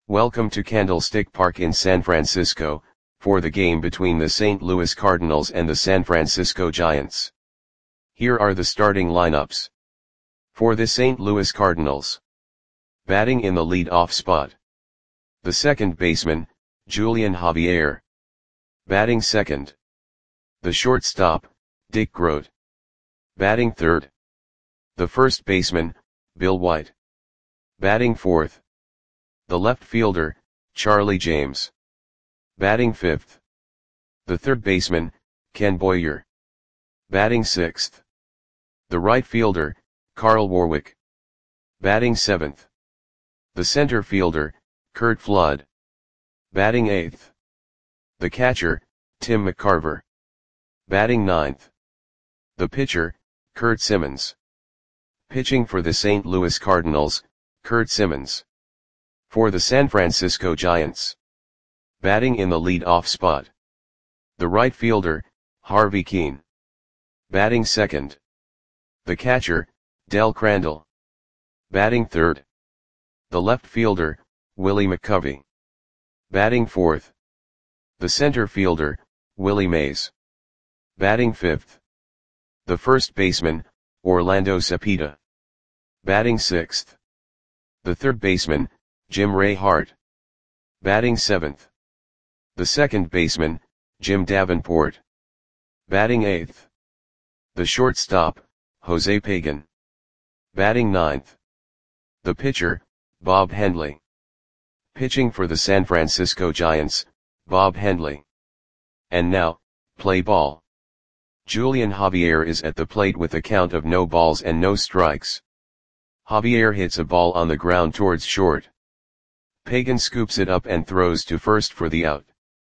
Welcome to Candlestick Park in San Francisco, for the game between the St. Louis Cardinals and the San Francisco Giants. Here are the starting lineups. For the St. Louis Cardinals. Batting in the lead-off spot. The second baseman, Julian Javier. Batting second. The shortstop, Dick Groat. Batting third. The first baseman, Bill White. Batting fourth. The left fielder, Charlie James. Batting fifth. The third baseman, Ken Boyer. Batting sixth. The right fielder, Carl Warwick. Batting seventh. The center fielder, Curt Flood. Batting eighth. The catcher, Tim McCarver. Batting ninth. The pitcher, Curt Simmons. Pitching for the St. Louis Cardinals, Curt Simmons. For the San Francisco Giants. Batting in the lead-off spot. The right fielder, Harvey Kuenn. Batting second. The catcher, Del Crandall. Batting third. The left fielder, Willie McCovey. Batting fourth. The center fielder, Willie Mays. Batting fifth. The first baseman, Orlando Cepeda. Batting sixth. The third baseman, Jim Ray Hart. Batting seventh. The second baseman, Jim Davenport. Batting eighth. The shortstop, Jose Pagan. Batting ninth. The pitcher, Bob Hendley. Pitching for the San Francisco Giants, Bob Hendley. And now, play ball. Julian Javier is at the plate with a count of no balls and no strikes. Javier hits a ball on the ground towards short. Pagan scoops it up and throws to first for the out.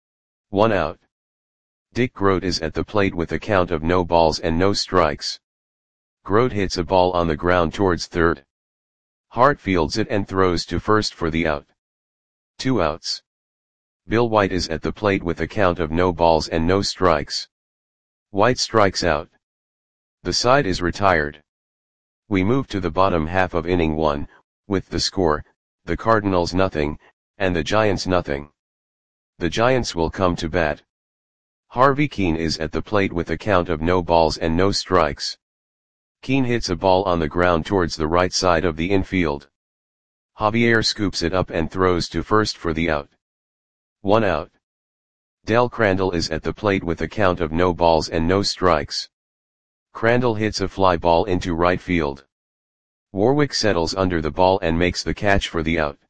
1 out. Dick Groat is at the plate with a count of no balls and no strikes. Groat hits a ball on the ground towards third. Hart fields it and throws to first for the out. 2 outs. Bill White is at the plate with a count of no balls and no strikes. White strikes out. The side is retired. We move to the bottom half of inning 1, with the score, the Cardinals nothing, and the Giants nothing. The Giants will come to bat. Harvey Kuenn is at the plate with a count of no balls and no strikes. Kuenn hits a ball on the ground towards the right side of the infield. Javier scoops it up and throws to first for the out. 1 out. Del Crandall is at the plate with a count of no balls and no strikes. Crandall hits a fly ball into right field. Warwick settles under the ball and makes the catch for the out.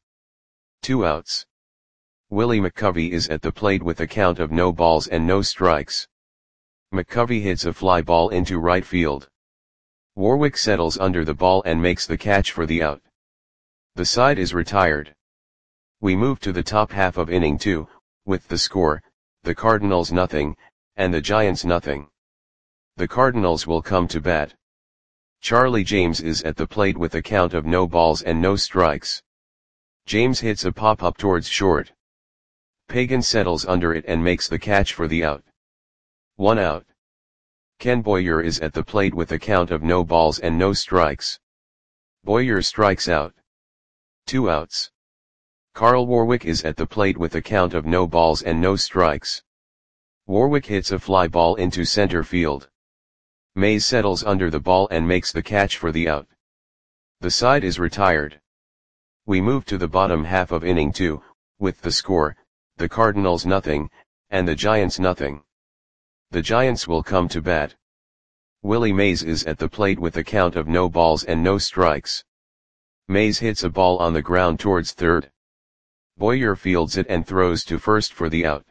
2 outs. Willie McCovey is at the plate with a count of no balls and no strikes. McCovey hits a fly ball into right field. Warwick settles under the ball and makes the catch for the out. The side is retired. We move to the top half of inning 2, with the score, the Cardinals nothing, and the Giants nothing. The Cardinals will come to bat. Charlie James is at the plate with a count of no balls and no strikes. James hits a pop-up towards short. Pagan settles under it and makes the catch for the out. 1 out. Ken Boyer is at the plate with a count of no balls and no strikes. Boyer strikes out. 2 outs. Carl Warwick is at the plate with a count of no balls and no strikes. Warwick hits a fly ball into center field. Mays settles under the ball and makes the catch for the out. The side is retired. We move to the bottom half of inning 2, with the score, the Cardinals nothing, and the Giants nothing. The Giants will come to bat. Willie Mays is at the plate with a count of no balls and no strikes. Mays hits a ball on the ground towards third. Boyer fields it and throws to first for the out.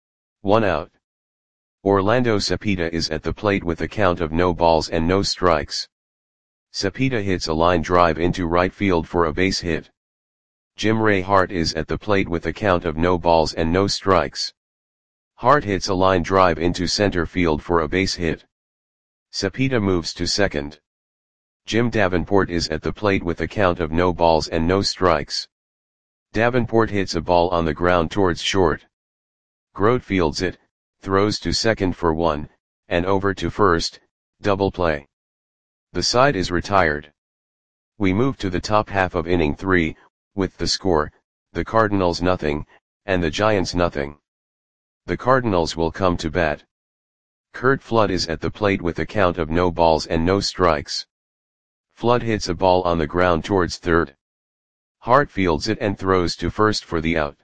1 out. Orlando Cepeda is at the plate with a count of no balls and no strikes. Cepeda hits a line drive into right field for a base hit. Jim Ray Hart is at the plate with a count of no balls and no strikes. Hart hits a line drive into center field for a base hit. Cepeda moves to second. Jim Davenport is at the plate with a count of no balls and no strikes. Davenport hits a ball on the ground towards short. Groat fields it, throws to second for 1, and over to first, double play. The side is retired. We move to the top half of inning 3, with the score, the Cardinals nothing, and the Giants nothing. The Cardinals will come to bat. Curt Flood is at the plate with a count of no balls and no strikes. Flood hits a ball on the ground towards third. Hart fields it and throws to first for the out.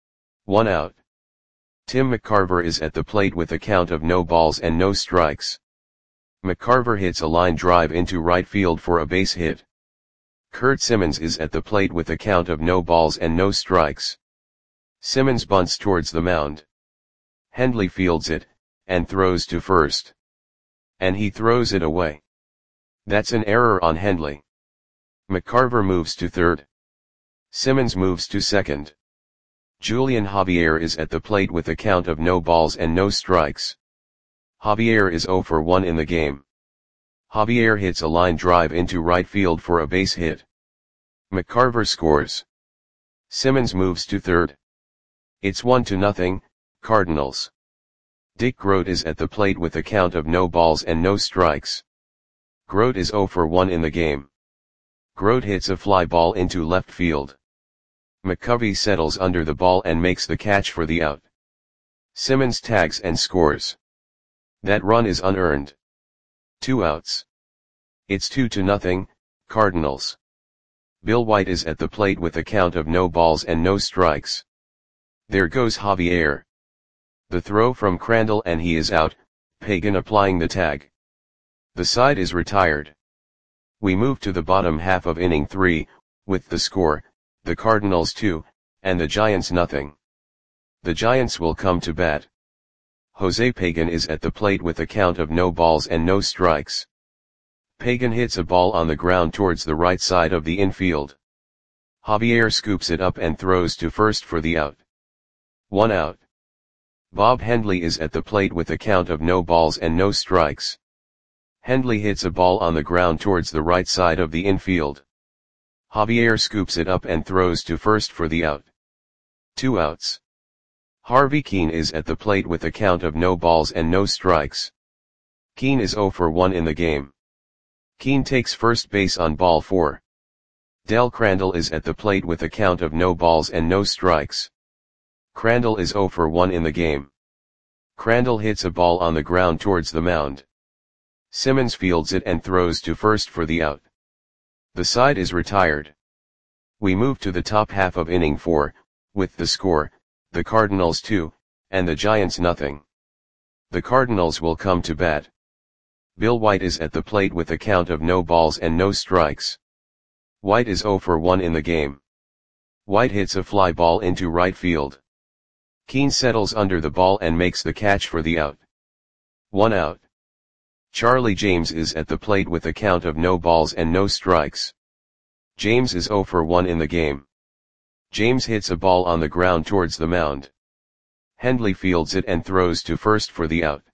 1 out. Tim McCarver is at the plate with a count of no balls and no strikes. McCarver hits a line drive into right field for a base hit. Curt Simmons is at the plate with a count of no balls and no strikes. Simmons bunts towards the mound. Hendley fields it, and throws to first. And he throws it away. That's an error on Hendley. McCarver moves to third. Simmons moves to second. Julian Javier is at the plate with a count of no balls and no strikes. Javier is 0 for 1 in the game. Javier hits a line drive into right field for a base hit. McCarver scores. Simmons moves to third. It's 1-0, Cardinals. Dick Groat is at the plate with a count of no balls and no strikes. Groat is 0 for 1 in the game. Groat hits a fly ball into left field. McCovey settles under the ball and makes the catch for the out. Simmons tags and scores. That run is unearned. 2 outs. It's 2-0, Cardinals. Bill White is at the plate with a count of no balls and no strikes. There goes Javier. The throw from Crandall and he is out, Pagan applying the tag. The side is retired. We move to the bottom half of inning 3, with the score, the Cardinals 2, and the Giants nothing. The Giants will come to bat. Jose Pagan is at the plate with a count of no balls and no strikes. Pagan hits a ball on the ground towards the right side of the infield. Javier scoops it up and throws to first for the out. 1 out. Bob Hendley is at the plate with a count of no balls and no strikes. Hendley hits a ball on the ground towards the right side of the infield. Javier scoops it up and throws to first for the out. 2 outs. Harvey Keene is at the plate with a count of no balls and no strikes. Keene is 0 for 1 in the game. Keene takes first base on ball 4. Del Crandall is at the plate with a count of no balls and no strikes. Crandall is 0 for 1 in the game. Crandall hits a ball on the ground towards the mound. Simmons fields it and throws to first for the out. The side is retired. We move to the top half of inning 4, with the score, the Cardinals 2, and the Giants nothing. The Cardinals will come to bat. Bill White is at the plate with a count of no balls and no strikes. White is 0 for 1 in the game. White hits a fly ball into right field. Keene settles under the ball and makes the catch for the out. 1 out. Charlie James is at the plate with a count of no balls and no strikes. James is 0 for 1 in the game. James hits a ball on the ground towards the mound. Hendley fields it and throws to first for the out.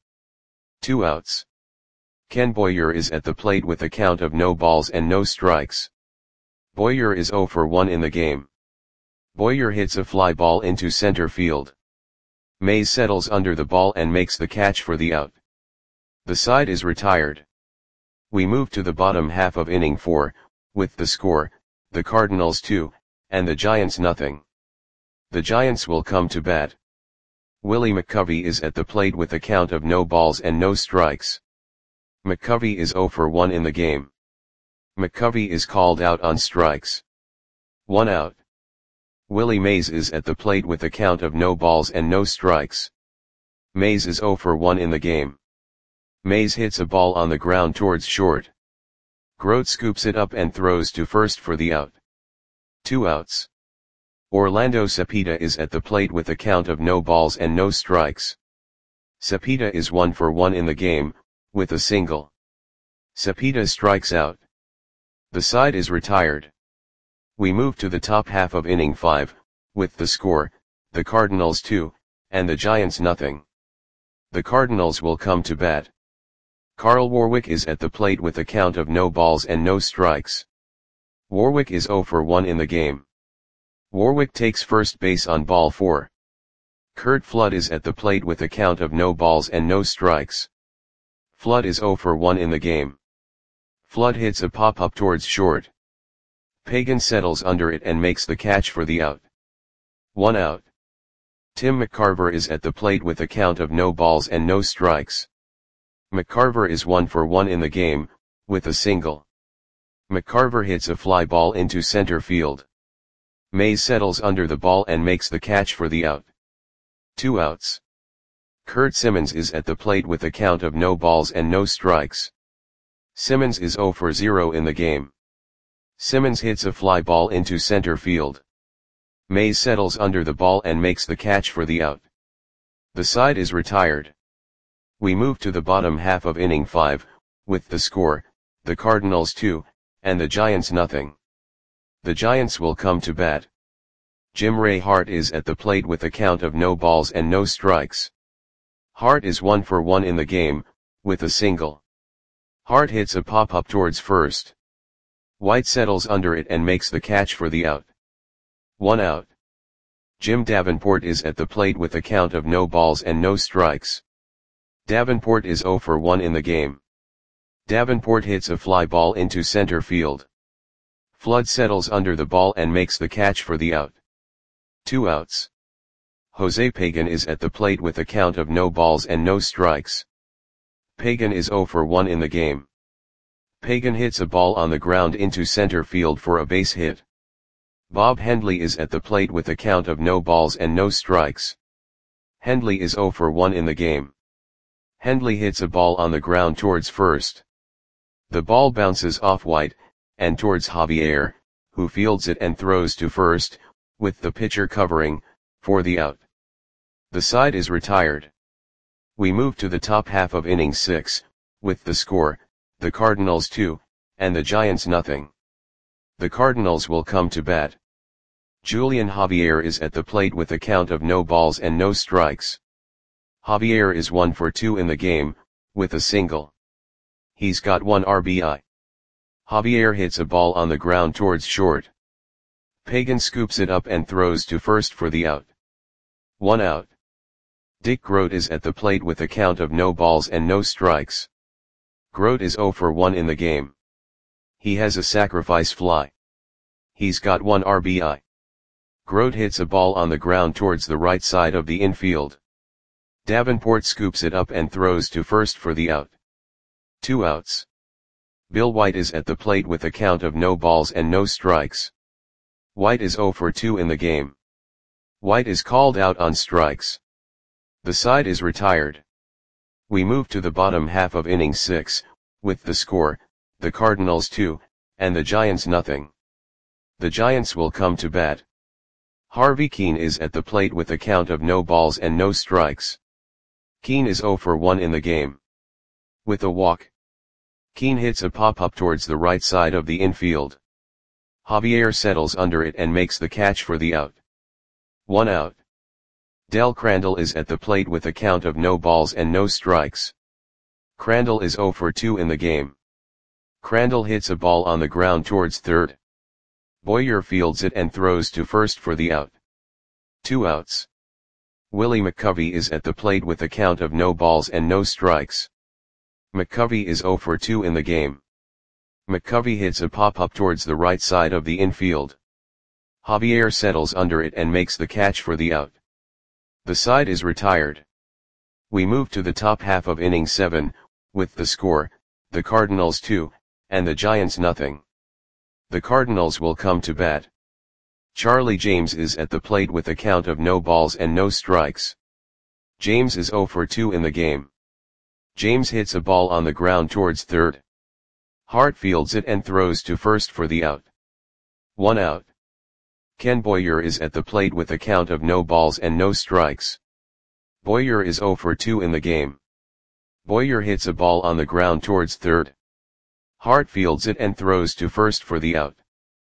2 outs. Ken Boyer is at the plate with a count of no balls and no strikes. Boyer is 0 for 1 in the game. Boyer hits a fly ball into center field. Mays settles under the ball and makes the catch for the out. The side is retired. We move to the bottom half of inning 4, with the score, the Cardinals 2, and the Giants nothing. The Giants will come to bat. Willie McCovey is at the plate with a count of no balls and no strikes. McCovey is 0 for 1 in the game. McCovey is called out on strikes. 1 out. Willie Mays is at the plate with a count of no balls and no strikes. Mays is 0 for 1 in the game. Mays hits a ball on the ground towards short. Groat scoops it up and throws to first for the out. 2 outs. Orlando Cepeda is at the plate with a count of no balls and no strikes. Cepeda is 1 for 1 in the game, with a single. Cepeda strikes out. The side is retired. We move to the top half of inning 5, with the score, the Cardinals 2, and the Giants nothing. The Cardinals will come to bat. Carl Warwick is at the plate with a count of no balls and no strikes. Warwick is 0 for 1 in the game. Warwick takes first base on ball 4. Curt Flood is at the plate with a count of no balls and no strikes. Flood is 0 for 1 in the game. Flood hits a pop-up towards short. Pagan settles under it and makes the catch for the out. 1 out. Tim McCarver is at the plate with a count of no balls and no strikes. McCarver is 1 for 1 in the game, with a single. McCarver hits a fly ball into center field. Mays settles under the ball and makes the catch for the out. 2 outs. Kurt Simmons is at the plate with a count of no balls and no strikes. Simmons is 0 for 0 in the game. Simmons hits a fly ball into center field. Mays settles under the ball and makes the catch for the out. The side is retired. We move to the bottom half of inning 5, with the score, the Cardinals 2, and the Giants nothing. The Giants will come to bat. Jim Ray Hart is at the plate with a count of no balls and no strikes. Hart is 1 for 1 in the game, with a single. Hart hits a pop-up towards first. White settles under it and makes the catch for the out. 1 out. Jim Davenport is at the plate with a count of no balls and no strikes. Davenport is 0 for 1 in the game. Davenport hits a fly ball into center field. Flood settles under the ball and makes the catch for the out. 2 outs. Jose Pagan is at the plate with a count of no balls and no strikes. Pagan is 0 for 1 in the game. Pagan hits a ball on the ground into center field for a base hit. Bob Hendley is at the plate with a count of no balls and no strikes. Hendley is 0 for 1 in the game. Hendley hits a ball on the ground towards first. The ball bounces off White, and towards Javier, who fields it and throws to first, with the pitcher covering, for the out. The side is retired. We move to the top half of inning 6, with the score, the Cardinals 2, and the Giants nothing. The Cardinals will come to bat. Julian Javier is at the plate with a count of no balls and no strikes. Javier is 1 for 2 in the game, with a single. He's got 1 RBI. Javier hits a ball on the ground towards short. Pagan scoops it up and throws to first for the out. 1 out. Dick Grote is at the plate with a count of no balls and no strikes. Grote is 0 for 1 in the game. He has a sacrifice fly. He's got 1 RBI. Grote hits a ball on the ground towards the right side of the infield. Davenport scoops it up and throws to first for the out. 2 outs. Bill White is at the plate with a count of no balls and no strikes. White is 0 for 2 in the game. White is called out on strikes. The side is retired. We move to the bottom half of inning 6, with the score, the Cardinals 2, and the Giants nothing. The Giants will come to bat. Harvey Keene is at the plate with a count of no balls and no strikes. Keene is 0 for 1 in the game. With a walk. Keene hits a pop-up towards the right side of the infield. Javier settles under it and makes the catch for the out. 1 out. Del Crandall is at the plate with a count of no balls and no strikes. Crandall is 0 for 2 in the game. Crandall hits a ball on the ground towards third. Boyer fields it and throws to first for the out. 2 outs. Willie McCovey is at the plate with a count of no balls and no strikes. McCovey is 0 for 2 in the game. McCovey hits a pop-up towards the right side of the infield. Javier settles under it and makes the catch for the out. The side is retired. We move to the top half of inning 7, with the score, the Cardinals 2, and the Giants nothing. The Cardinals will come to bat. Charlie James is at the plate with a count of no balls and no strikes. James is 0 for 2 in the game. James hits a ball on the ground towards third. Hart fields it and throws to first for the out. 1 out. Ken Boyer is at the plate with a count of no balls and no strikes. Boyer is 0 for 2 in the game. Boyer hits a ball on the ground towards third. Hart fields it and throws to first for the out.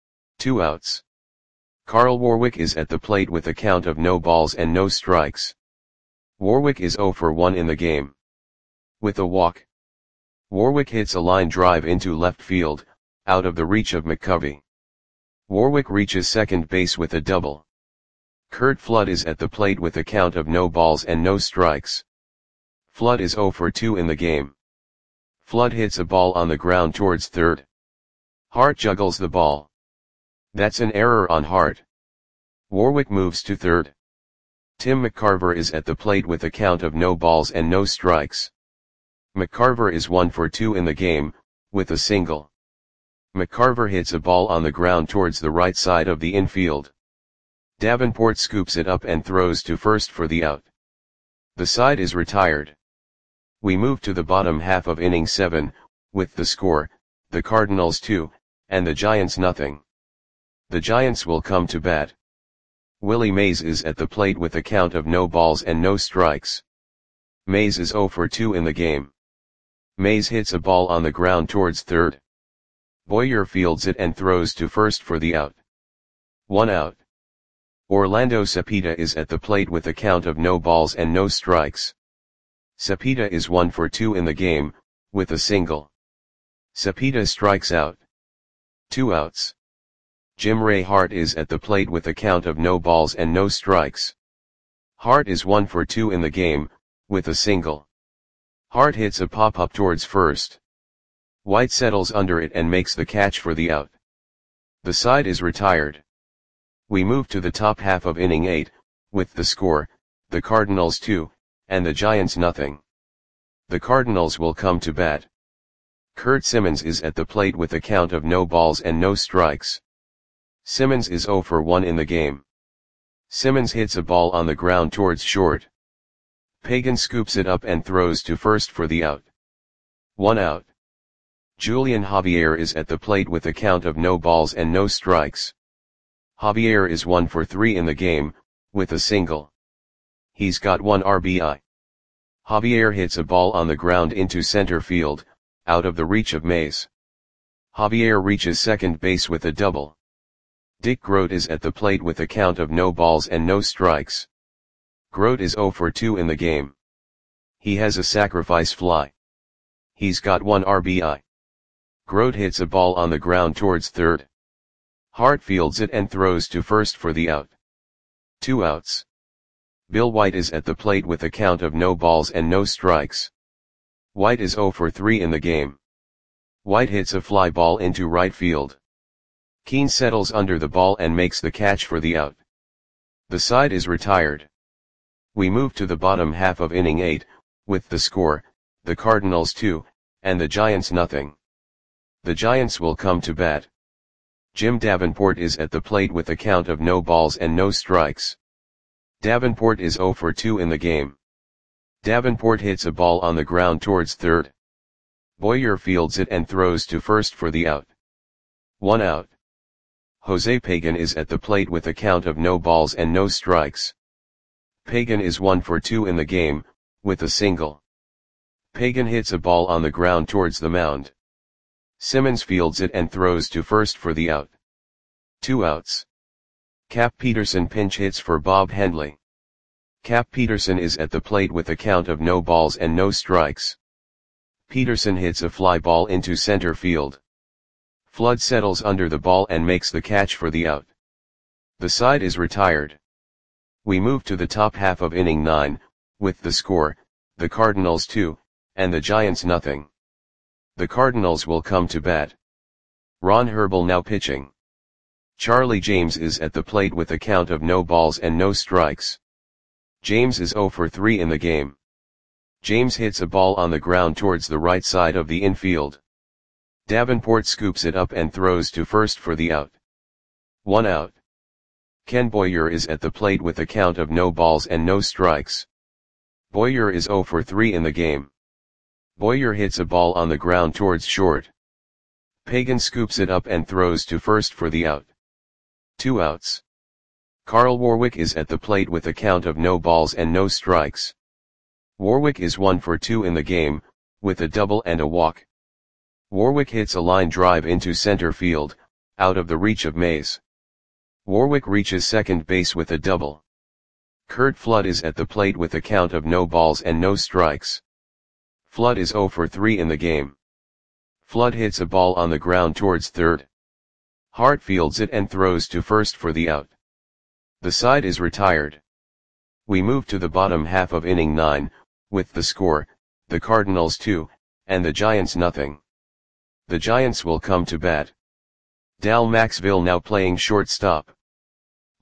2 outs. Carl Warwick is at the plate with a count of no balls and no strikes. Warwick is 0 for 1 in the game. With a walk. Warwick hits a line drive into left field, out of the reach of McCovey. Warwick reaches second base with a double. Curt Flood is at the plate with a count of no balls and no strikes. Flood is 0 for 2 in the game. Flood hits a ball on the ground towards third. Hart juggles the ball. That's an error on Hart. Warwick moves to third. Tim McCarver is at the plate with a count of no balls and no strikes. McCarver is 1 for 2 in the game, with a single. McCarver hits a ball on the ground towards the right side of the infield. Davenport scoops it up and throws to first for the out. The side is retired. We move to the bottom half of inning 7, with the score, the Cardinals 2, and the Giants nothing. The Giants will come to bat. Willie Mays is at the plate with a count of no balls and no strikes. Mays is 0 for 2 in the game. Mays hits a ball on the ground towards third. Boyer fields it and throws to first for the out. 1 out. Orlando Cepeda is at the plate with a count of no balls and no strikes. Cepeda is 1 for 2 in the game, with a single. Cepeda strikes out. 2 outs. Jim Ray Hart is at the plate with a count of no balls and no strikes. Hart is 1 for 2 in the game, with a single. Hart hits a pop-up towards first. White settles under it and makes the catch for the out. The side is retired. We move to the top half of inning 8, with the score, the Cardinals 2, and the Giants nothing. The Cardinals will come to bat. Kurt Simmons is at the plate with a count of no balls and no strikes. Simmons is 0 for 1 in the game. Simmons hits a ball on the ground towards short. Pagan scoops it up and throws to first for the out. 1 out. Julian Javier is at the plate with a count of no balls and no strikes. Javier is 1 for 3 in the game, with a single. He's got 1 RBI. Javier hits a ball on the ground into center field, out of the reach of Mays. Javier reaches second base with a double. Dick Grote is at the plate with a count of no balls and no strikes. Grote is 0 for 2 in the game. He has a sacrifice fly. He's got 1 RBI. Grote hits a ball on the ground towards third. Hart fields it and throws to first for the out. 2 outs. Bill White is at the plate with a count of no balls and no strikes. White is 0 for 3 in the game. White hits a fly ball into right field. Keane settles under the ball and makes the catch for the out. The side is retired. We move to the bottom half of inning 8, with the score, the Cardinals 2, and the Giants nothing. The Giants will come to bat. Jim Davenport is at the plate with a count of no balls and no strikes. Davenport is 0 for 2 in the game. Davenport hits a ball on the ground towards third. Boyer fields it and throws to first for the out. 1 out. Jose Pagan is at the plate with a count of no balls and no strikes. Pagan is 1 for 2 in the game, with a single. Pagan hits a ball on the ground towards the mound. Simmons fields it and throws to first for the out. 2 outs. Cap Peterson pinch hits for Bob Hendley. Cap Peterson is at the plate with a count of no balls and no strikes. Peterson hits a fly ball into center field. Flood settles under the ball and makes the catch for the out. The side is retired. We move to the top half of inning 9, with the score, the Cardinals 2, and the Giants nothing. The Cardinals will come to bat. Ron Herbel now pitching. Charlie James is at the plate with a count of no balls and no strikes. James is 0 for 3 in the game. James hits a ball on the ground towards the right side of the infield. Davenport scoops it up and throws to first for the out. 1 out. Ken Boyer is at the plate with a count of no balls and no strikes. Boyer is 0 for 3 in the game. Boyer hits a ball on the ground towards short. Pagan scoops it up and throws to first for the out. 2 outs. Carl Warwick is at the plate with a count of no balls and no strikes. Warwick is 1 for 2 in the game, with a double and a walk. Warwick hits a line drive into center field, out of the reach of Mays. Warwick reaches second base with a double. Curt Flood is at the plate with a count of no balls and no strikes. Flood is 0 for 3 in the game. Flood hits a ball on the ground towards third. Hart fields it and throws to first for the out. The side is retired. We move to the bottom half of inning 9, with the score, the Cardinals 2, and the Giants nothing. The Giants will come to bat. Dal Maxville now playing shortstop.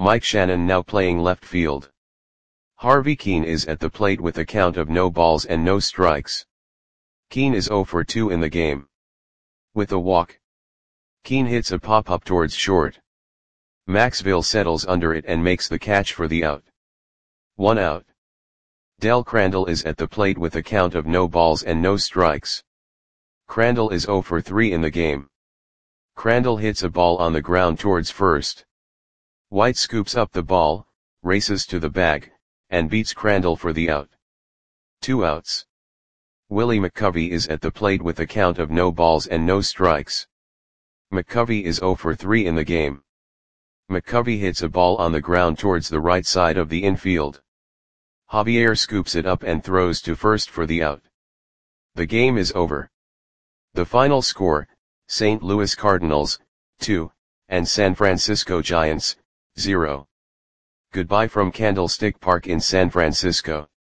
Mike Shannon now playing left field. Harvey Kuenn is at the plate with a count of no balls and no strikes. Kuenn is 0 for 2 in the game. With a walk, Kuenn hits a pop-up towards short. Maxville settles under it and makes the catch for the out. 1 out. Del Crandall is at the plate with a count of no balls and no strikes. Crandall is 0 for 3 in the game. Crandall hits a ball on the ground towards first. White scoops up the ball, races to the bag, and beats Crandall for the out. 2 outs. Willie McCovey is at the plate with a count of no balls and no strikes. McCovey is 0 for 3 in the game. McCovey hits a ball on the ground towards the right side of the infield. Javier scoops it up and throws to first for the out. The game is over. The final score, St. Louis Cardinals, 2, and San Francisco Giants, 0. Goodbye from Candlestick Park in San Francisco.